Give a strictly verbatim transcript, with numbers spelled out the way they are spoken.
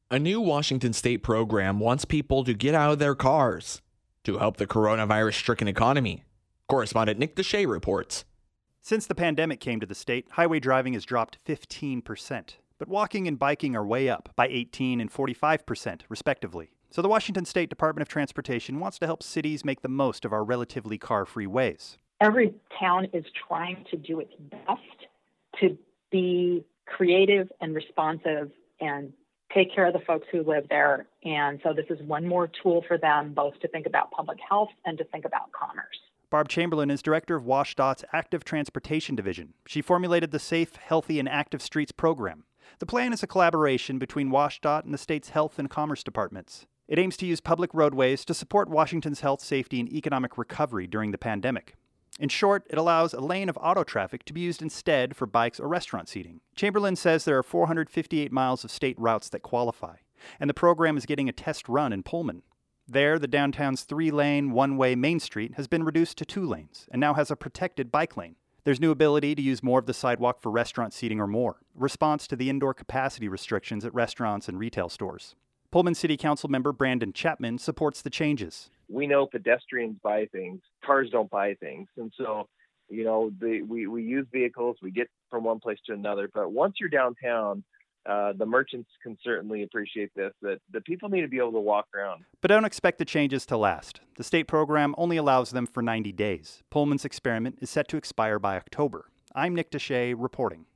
A new Washington state program wants people to get out of their cars to help the coronavirus-stricken economy. Correspondent Nick Deshay reports. Since the pandemic came to the state, highway driving has dropped fifteen percent. But walking and biking are way up by eighteen and forty-five percent, respectively. So the Washington State Department of Transportation wants to help cities make the most of our relatively car-free ways. Every town is trying to do its best to be creative and responsive and take care of the folks who live there. And so this is one more tool for them, both to think about public health and to think about commerce. Barb Chamberlain is director of WashDOT's Active Transportation Division. She formulated the Safe, Healthy, and Active Streets program. The plan is a collaboration between WashDOT and the state's health and commerce departments. It aims to use public roadways to support Washington's health, safety, and economic recovery during the pandemic. In short, it allows a lane of auto traffic to be used instead for bikes or restaurant seating. Chamberlain says there are four hundred fifty-eight miles of state routes that qualify, and the program is getting a test run in Pullman. There, the downtown's three-lane, one-way Main Street has been reduced to two lanes and now has a protected bike lane. There's new ability to use more of the sidewalk for restaurant seating or more, a response to the indoor capacity restrictions at restaurants and retail stores. Pullman City Council member Brandon Chapman supports the changes. We know pedestrians buy things, cars don't buy things. And so, you know, the, we, we use vehicles, we get from one place to another. But once you're downtown, uh, the merchants can certainly appreciate this, that the people need to be able to walk around. But don't expect the changes to last. The state program only allows them for ninety days. Pullman's experiment is set to expire by October. I'm Nick Deshay reporting.